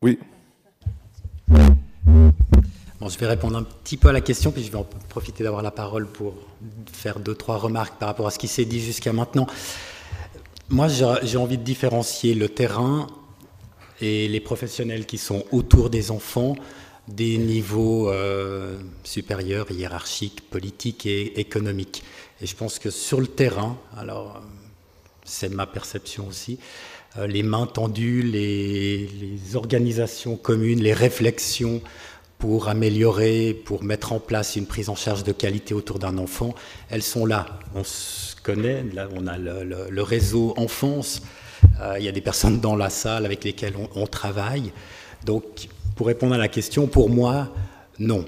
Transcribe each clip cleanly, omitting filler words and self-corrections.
Oui. Bon, je vais répondre un petit peu à la question, puis je vais en profiter d'avoir la parole pour faire 2-3 remarques par rapport à ce qui s'est dit jusqu'à maintenant. Moi, j'ai envie de différencier le terrain et les professionnels qui sont autour des enfants des niveaux supérieurs, hiérarchiques, politiques et économiques. Et je pense que sur le terrain, alors c'est ma perception aussi, les mains tendues, les organisations communes, les réflexions pour améliorer, pour mettre en place une prise en charge de qualité autour d'un enfant, elles sont là. On se connaît, là on a le réseau enfance, il y a des personnes dans la salle avec lesquelles on travaille. Donc, pour répondre à la question, pour moi, non.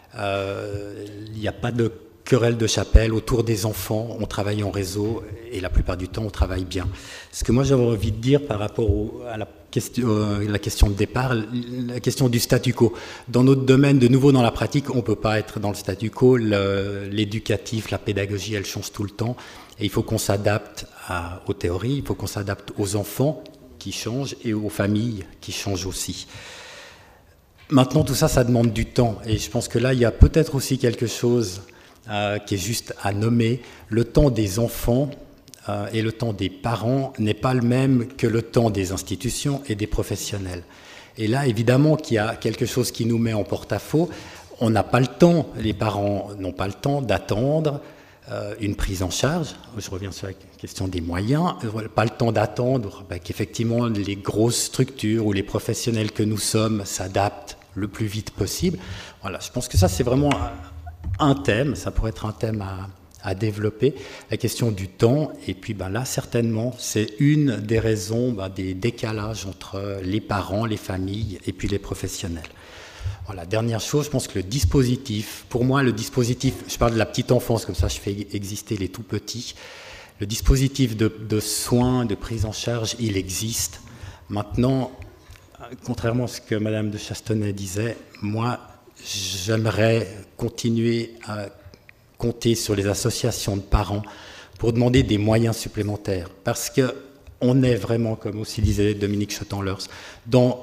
Il n'y a pas de querelle de chapelle autour des enfants, on travaille en réseau et la plupart du temps on travaille bien. Ce que moi j'avais envie de dire par rapport à la question de départ, la question du statu quo. Dans notre domaine, de nouveau dans la pratique, on ne peut pas être dans le statu quo. L'éducatif, la pédagogie, elle change tout le temps et il faut qu'on s'adapte aux théories, il faut qu'on s'adapte aux enfants qui changent et aux familles qui changent aussi. Maintenant, tout ça, ça demande du temps et je pense que là, il y a peut-être aussi quelque chose qui est juste à nommer. Le temps des enfants et le temps des parents n'est pas le même que le temps des institutions et des professionnels. Et là, évidemment, qu'il y a quelque chose qui nous met en porte-à-faux. On n'a pas le temps, les parents n'ont pas le temps d'attendre une prise en charge. Je reviens sur la question des moyens. Pas le temps d'attendre qu'effectivement les grosses structures ou les professionnels que nous sommes s'adaptent le plus vite possible. Voilà, je pense que ça, c'est vraiment un thème, ça pourrait être un thème à développer, la question du temps, et puis là, certainement, c'est une des raisons des décalages entre les parents, les familles, et puis les professionnels. Voilà, dernière chose, je pense que le dispositif, pour moi, le dispositif, je parle de la petite enfance, comme ça je fais exister les tout petits, le dispositif de soins, de prise en charge, il existe. Maintenant, contrairement à ce que Madame de Chastenay disait, moi, j'aimerais continuer à compter sur les associations de parents pour demander des moyens supplémentaires. Parce qu'on est vraiment, comme aussi disait Dominique Schottens-Leurs, dans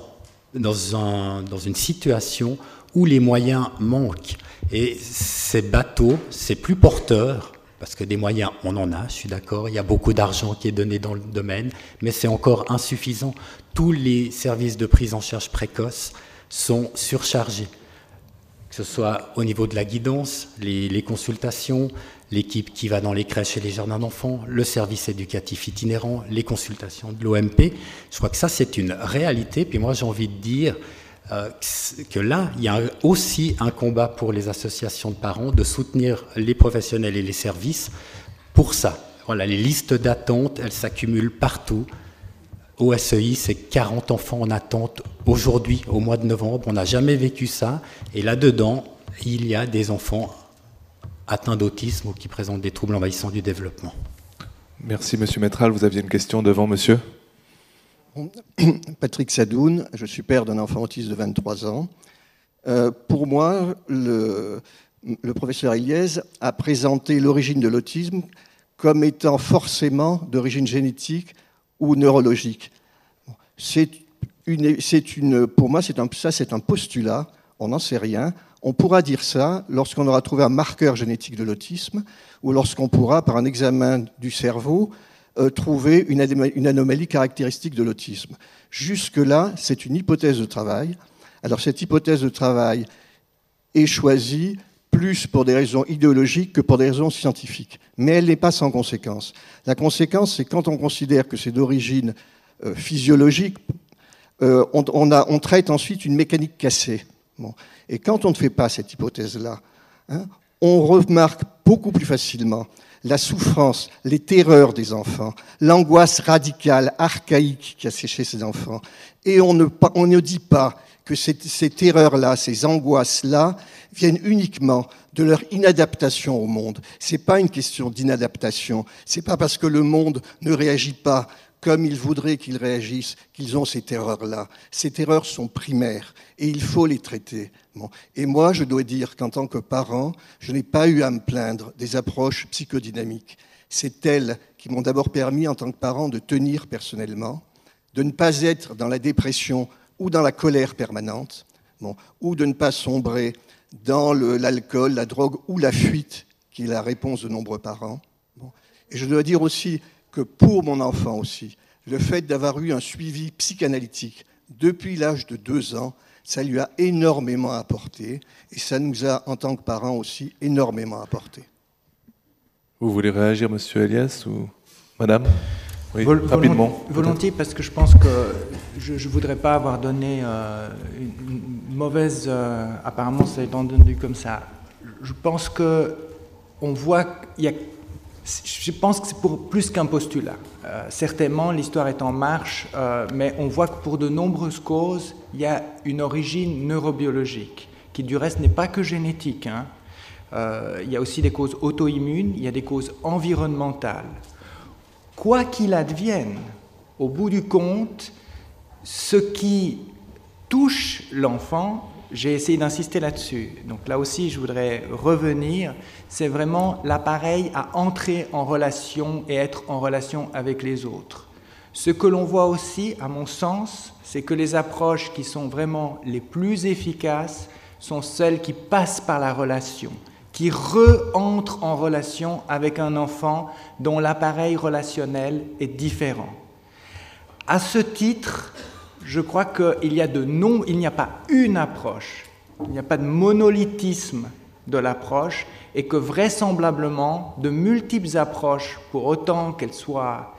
une situation où les moyens manquent. Et c'est bateau, c'est plus porteur, parce que des moyens, on en a, je suis d'accord, il y a beaucoup d'argent qui est donné dans le domaine, mais c'est encore insuffisant. Tous les services de prise en charge précoce sont surchargés, que ce soit au niveau de la guidance, les consultations, l'équipe qui va dans les crèches et les jardins d'enfants, le service éducatif itinérant, les consultations de l'OMP. Je crois que ça, c'est une réalité. Puis moi, j'ai envie de dire que là, il y a aussi un combat pour les associations de parents de soutenir les professionnels et les services pour ça. Voilà, les listes d'attente, elles s'accumulent partout. Au SEI, c'est 40 enfants en attente aujourd'hui, au mois de novembre. On n'a jamais vécu ça. Et là-dedans, il y a des enfants atteints d'autisme ou qui présentent des troubles envahissants du développement. Merci, Monsieur Métral. Vous aviez une question devant, monsieur. Patrick Sadoun, je suis père d'un enfant autiste de 23 ans. Pour moi, le professeur Iliès a présenté l'origine de l'autisme comme étant forcément d'origine génétique ou neurologique. Pour moi, c'est un postulat, on n'en sait rien. On pourra dire ça lorsqu'on aura trouvé un marqueur génétique de l'autisme ou lorsqu'on pourra, par un examen du cerveau, trouver une anomalie caractéristique de l'autisme. Jusque-là, c'est une hypothèse de travail. Alors cette hypothèse de travail est choisie plus pour des raisons idéologiques que pour des raisons scientifiques. Mais elle n'est pas sans conséquence. La conséquence, c'est quand on considère que c'est d'origine physiologique, on traite ensuite une mécanique cassée. Bon. Et quand on ne fait pas cette hypothèse-là, on remarque beaucoup plus facilement la souffrance, les terreurs des enfants, l'angoisse radicale, archaïque qui a séché ces enfants. Et on ne dit pas que ces terreurs-là, ces angoisses-là, viennent uniquement de leur inadaptation au monde. C'est pas une question d'inadaptation. C'est pas parce que le monde ne réagit pas comme il voudrait qu'ils réagissent qu'ils ont ces terreurs-là. Ces terreurs sont primaires et il faut les traiter. Bon. Et moi, je dois dire qu'en tant que parent, je n'ai pas eu à me plaindre des approches psychodynamiques. C'est elles qui m'ont d'abord permis, en tant que parent, de tenir personnellement, de ne pas être dans la dépression ou dans la colère permanente, bon, ou de ne pas sombrer dans l'alcool, la drogue ou la fuite, qui est la réponse de nombreux parents. Bon. Et je dois dire aussi que pour mon enfant aussi, le fait d'avoir eu un suivi psychanalytique depuis l'âge de 2 ans, ça lui a énormément apporté, et ça nous a, en tant que parents aussi, énormément apporté. Vous voulez réagir, monsieur Elias, ou madame? Oui, rapidement. Volontiers, parce que je pense que je ne voudrais pas avoir donné une mauvaise... apparemment, ça a été entendu comme ça. Je pense qu'on voit qu'il y a... Je pense que c'est pour plus qu'un postulat. Certainement, l'histoire est en marche, mais on voit que pour de nombreuses causes, il y a une origine neurobiologique, qui du reste n'est pas que génétique. Hein. Il y a aussi des causes auto-immunes, il y a des causes environnementales. Quoi qu'il advienne, au bout du compte, ce qui touche l'enfant, j'ai essayé d'insister là-dessus. Donc là aussi, je voudrais revenir, c'est vraiment l'appareil à entrer en relation et être en relation avec les autres. Ce que l'on voit aussi, à mon sens, c'est que les approches qui sont vraiment les plus efficaces sont celles qui passent par la relation, qui re-entrent en relation avec un enfant dont l'appareil relationnel est différent. À ce titre, je crois qu'il n'y a pas une approche, il n'y a pas de monolithisme de l'approche, et que vraisemblablement, de multiples approches, pour autant qu'elles soient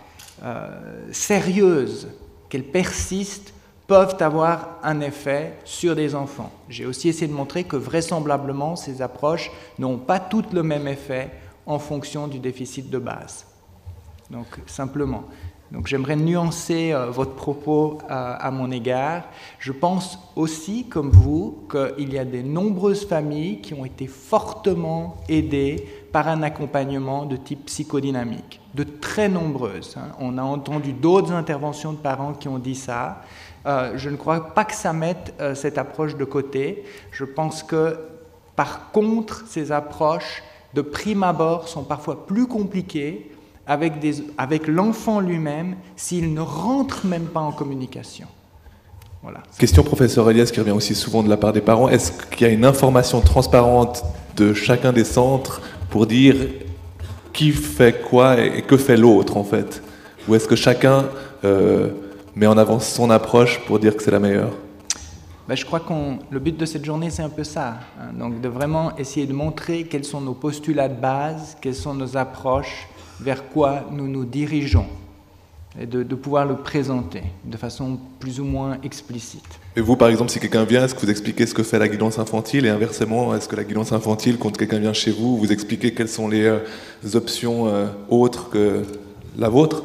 sérieuses, qu'elles persistent, peuvent avoir un effet sur des enfants. J'ai aussi essayé de montrer que vraisemblablement, ces approches n'ont pas toutes le même effet en fonction du déficit de base. Donc, simplement. Donc, j'aimerais nuancer votre propos à mon égard. Je pense aussi, comme vous, qu'il y a de nombreuses familles qui ont été fortement aidées par un accompagnement de type psychodynamique. De très nombreuses. Hein. On a entendu d'autres interventions de parents qui ont dit ça. Je ne crois pas que ça mette cette approche de côté. Je pense que, par contre, ces approches, de prime abord, sont parfois plus compliquées avec l'enfant lui-même s'il ne rentre même pas en communication. Voilà. Question, professeur Elias, qui revient aussi souvent de la part des parents. Est-ce qu'il y a une information transparente de chacun des centres pour dire qui fait quoi et que fait l'autre, en fait? Ou est-ce que chacun met en avant son approche pour dire que c'est la meilleure? Je crois que le but de cette journée, c'est un peu ça. Hein, donc de vraiment essayer de montrer quels sont nos postulats de base, quelles sont nos approches, vers quoi nous nous dirigeons, et de pouvoir le présenter de façon plus ou moins explicite. Et vous, par exemple, si quelqu'un vient, est-ce que vous expliquez ce que fait la guidance infantile? Et inversement, est-ce que la guidance infantile, quand quelqu'un vient chez vous, vous expliquez quelles sont les options autres que la vôtre?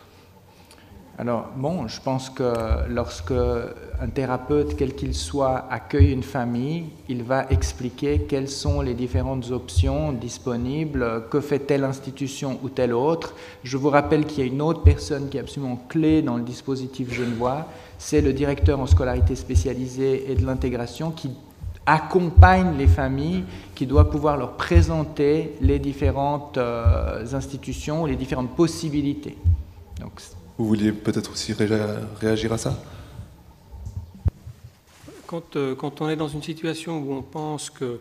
Alors, bon, je pense que lorsque un thérapeute, quel qu'il soit, accueille une famille, il va expliquer quelles sont les différentes options disponibles, que fait telle institution ou telle autre. Je vous rappelle qu'il y a une autre personne qui est absolument clé dans le dispositif Genevoix, c'est le directeur en scolarité spécialisée et de l'intégration qui accompagne les familles, qui doit pouvoir leur présenter les différentes institutions, les différentes possibilités. Donc, vous vouliez peut-être aussi réagir à ça? Quand on est dans une situation où on pense que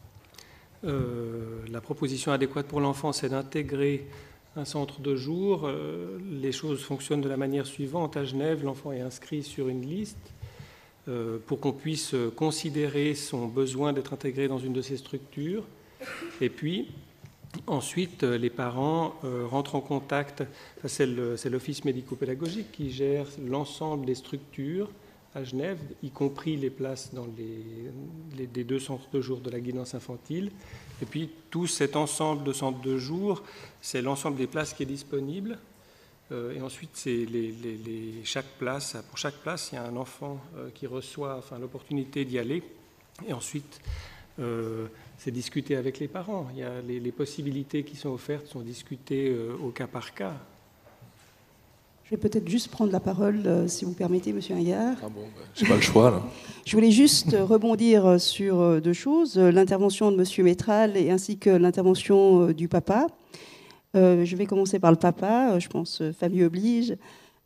la proposition adéquate pour l'enfant, c'est d'intégrer un centre de jour, les choses fonctionnent de la manière suivante. À Genève, l'enfant est inscrit sur une liste pour qu'on puisse considérer son besoin d'être intégré dans une de ces structures. Et puis, ensuite, les parents rentrent en contact. C'est l'office médico-pédagogique qui gère l'ensemble des structures à Genève, y compris les places dans les 2 centres de jour de la guidance infantile. Et puis, tout cet ensemble de centres de jour, c'est l'ensemble des places qui est disponible. Et ensuite, pour chaque place, il y a un enfant qui reçoit l'opportunité d'y aller. Et ensuite, c'est discuté avec les parents. Il y a les possibilités qui sont offertes sont discutées au cas par cas. Je vais peut-être juste prendre la parole, si vous permettez, Monsieur Ingard. Ah bon, j'ai pas le choix, là. Je voulais juste rebondir sur 2 choses. L'intervention de Monsieur Métral ainsi que l'intervention du papa. Je vais commencer par le papa. Je pense, famille oblige.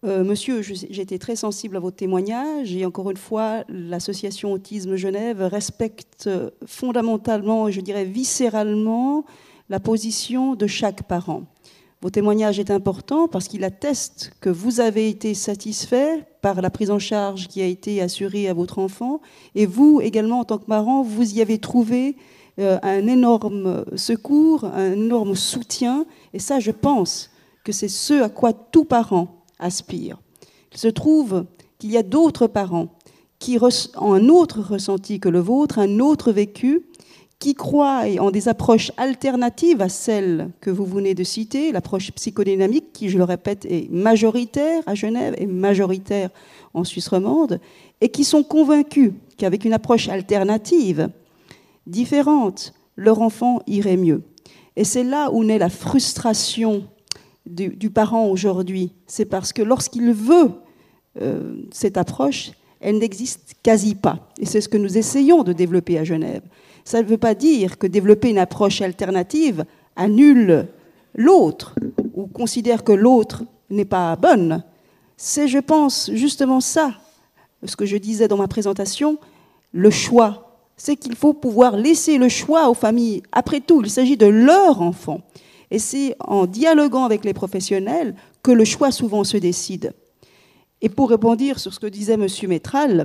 Monsieur, j'ai été très sensible à votre témoignage et encore une fois, l'association Autisme Genève respecte fondamentalement et je dirais viscéralement la position de chaque parent. Votre témoignage est important parce qu'il atteste que vous avez été satisfait par la prise en charge qui a été assurée à votre enfant et vous également en tant que parent, vous y avez trouvé un énorme secours, un énorme soutien et ça je pense que c'est ce à quoi tout parent aspire. Il se trouve qu'il y a d'autres parents qui ont un autre ressenti que le vôtre, un autre vécu, qui croient en des approches alternatives à celles que vous venez de citer, l'approche psychodynamique qui, je le répète, est majoritaire à Genève et majoritaire en Suisse romande, et qui sont convaincus qu'avec une approche alternative, différente, leur enfant irait mieux. Et c'est là où naît la frustration du parent aujourd'hui, c'est parce que lorsqu'il veut cette approche, elle n'existe quasi pas. Et c'est ce que nous essayons de développer à Genève. Ça ne veut pas dire que développer une approche alternative annule l'autre ou considère que l'autre n'est pas bonne. C'est, je pense, justement ça, ce que je disais dans ma présentation, le choix. C'est qu'il faut pouvoir laisser le choix aux familles. Après tout, il s'agit de leur enfant. Et c'est en dialoguant avec les professionnels que le choix souvent se décide. Et pour rebondir sur ce que disait M. Métral,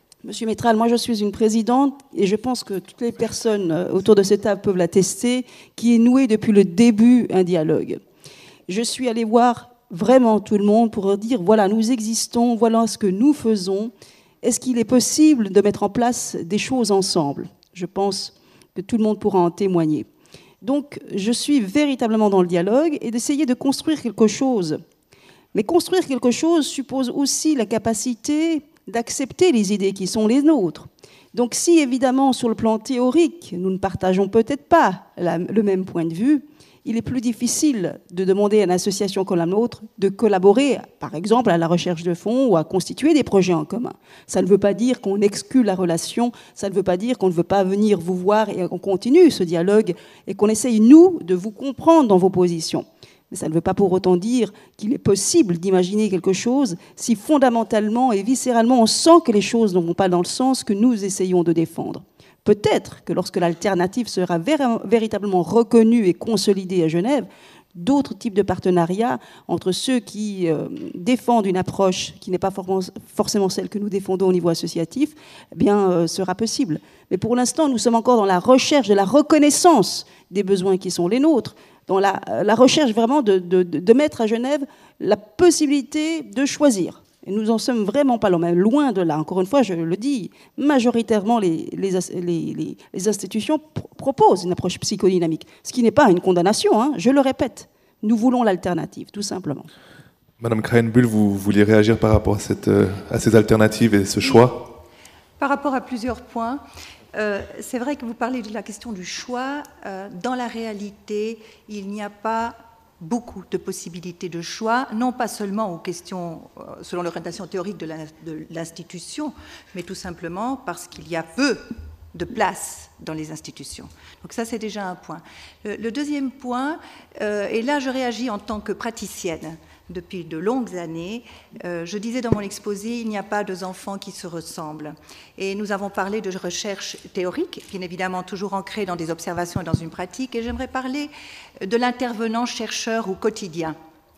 moi je suis une présidente, et je pense que toutes les personnes autour de cette table peuvent l'attester, qui est nouée depuis le début un dialogue. Je suis allée voir vraiment tout le monde pour dire, voilà, nous existons, voilà ce que nous faisons. Est-ce qu'il est possible de mettre en place des choses ensemble? Je pense que tout le monde pourra en témoigner. Donc, je suis véritablement dans le dialogue et d'essayer de construire quelque chose. Mais construire quelque chose suppose aussi la capacité d'accepter les idées qui sont les nôtres. Donc, si évidemment, sur le plan théorique, nous ne partageons peut-être pas le même point de vue, il est plus difficile de demander à une association comme la nôtre de collaborer, par exemple, à la recherche de fonds ou à constituer des projets en commun. Ça ne veut pas dire qu'on exclut la relation, ça ne veut pas dire qu'on ne veut pas venir vous voir et qu'on continue ce dialogue et qu'on essaye, nous, de vous comprendre dans vos positions. Mais ça ne veut pas pour autant dire qu'il est possible d'imaginer quelque chose si fondamentalement et viscéralement on sent que les choses ne vont pas dans le sens que nous essayons de défendre. Peut-être que lorsque l'alternative sera véritablement reconnue et consolidée à Genève, d'autres types de partenariats entre ceux qui défendent une approche qui n'est pas forcément celle que nous défendons au niveau associatif, eh bien, sera possible. Mais pour l'instant, nous sommes encore dans la recherche de la reconnaissance des besoins qui sont les nôtres, dans la recherche vraiment de mettre à Genève la possibilité de choisir. Et nous n'en sommes vraiment pas loin de là. Encore une fois, je le dis, majoritairement, les institutions proposent une approche psychodynamique, ce qui n'est pas une condamnation, hein, je le répète. Nous voulons l'alternative, tout simplement. Madame Krahenbuhl, vous vouliez réagir par rapport à ces alternatives et ce choix? Par rapport à plusieurs points, c'est vrai que vous parlez de la question du choix. Dans la réalité, il n'y a pas beaucoup de possibilités de choix, non pas seulement aux questions selon l'orientation théorique de l'institution, mais tout simplement parce qu'il y a peu de place dans les institutions. Donc ça, c'est déjà un point. Le deuxième point, et là je réagis en tant que praticienne depuis de longues années, je disais dans mon exposé, il n'y a pas deux enfants qui se ressemblent. Et nous avons parlé de recherche théorique, bien évidemment toujours ancrée dans des observations et dans une pratique, et j'aimerais parler de l'intervenant chercheur au quotidien.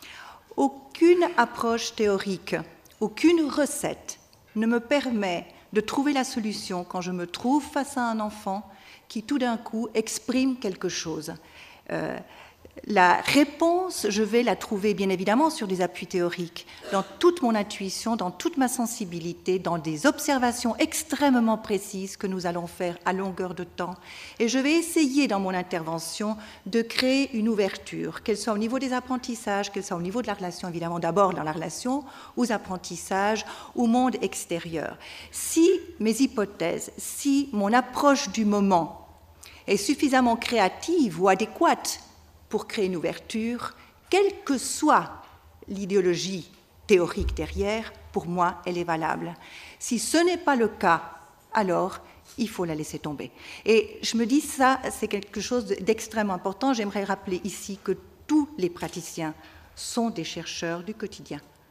Aucune approche théorique, aucune recette ne me permet de trouver la solution quand je me trouve face à un enfant qui tout d'un coup exprime quelque chose. La réponse, je vais la trouver bien évidemment sur des appuis théoriques, dans toute mon intuition, dans toute ma sensibilité, dans des observations extrêmement précises que nous allons faire à longueur de temps. Et je vais essayer dans mon intervention de créer une ouverture, qu'elle soit au niveau des apprentissages, qu'elle soit au niveau de la relation, évidemment d'abord dans la relation, aux apprentissages, au monde extérieur. Si mes hypothèses, si mon approche du moment est suffisamment créative ou adéquate pour créer une ouverture, quelle que soit l'idéologie théorique derrière, pour moi, elle est valable. Si ce n'est pas le cas, alors il faut la laisser tomber. Et je me dis, ça, c'est quelque chose d'extrêmement important. J'aimerais rappeler ici que tous les praticiens sont des chercheurs du quotidien.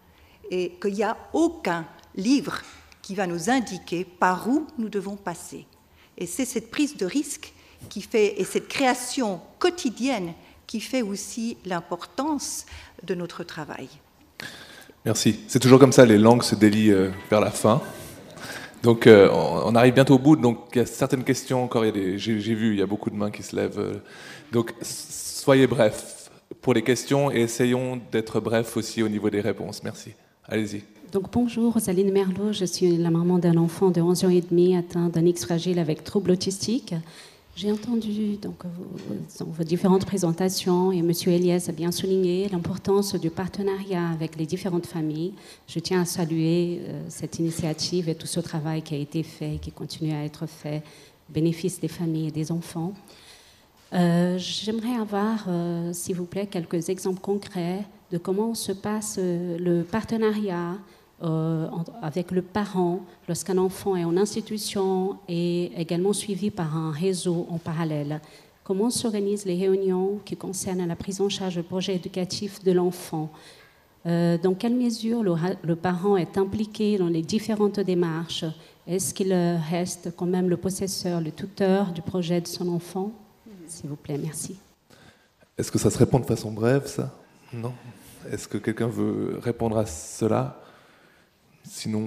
et qu'il n'y a aucun livre qui va nous indiquer par où nous devons passer. Et c'est cette prise de risque qui fait, et cette création quotidienne qui fait aussi l'importance de notre travail. Merci. C'est toujours comme ça, les langues se délient vers la fin. Donc on arrive bientôt au bout, donc il y a certaines questions encore, j'ai vu, il y a beaucoup de mains qui se lèvent. Donc soyez brefs pour les questions et essayons d'être brefs aussi au niveau des réponses. Merci. Allez-y. Donc bonjour, Rosaline Merlot, je suis la maman d'un enfant de 11 ans et demi atteint d'un X fragile avec trouble autistique. J'ai entendu donc, vos différentes présentations et M. Eliès a bien souligné l'importance du partenariat avec les différentes familles. Je tiens à saluer cette initiative et tout ce travail qui a été fait et qui continue à être fait au bénéfice des familles et des enfants. J'aimerais avoir, s'il vous plaît, quelques exemples concrets de comment se passe le partenariat avec le parent lorsqu'un enfant est en institution et également suivi par un réseau en parallèle. Comment s'organisent les réunions qui concernent la prise en charge du projet éducatif de l'enfant? Dans quelle mesure le parent est impliqué dans les différentes démarches? Est-ce qu'il reste quand même le possesseur, le tuteur du projet de son enfant? S'il vous plaît, merci. Est-ce que ça se répond de façon brève, ça? Non. Est-ce que quelqu'un veut répondre à cela? Sinon,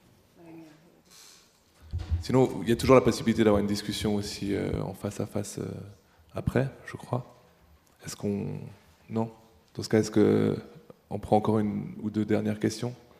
il y a toujours la possibilité d'avoir une discussion aussi en face à face après, je crois. Est-ce qu'on... Non? Dans ce cas, est-ce qu'on prend encore une ou deux dernières questions?